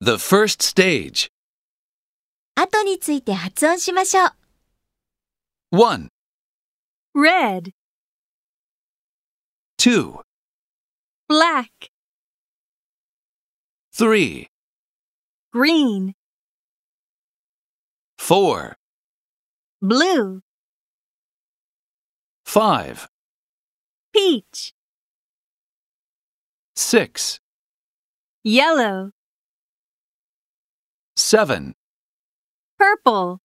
The first stage. 後について発音しましょう。 1, red, 2, black, 3, green, 4, blue, 5, peach, 6, yellow, 7, purple.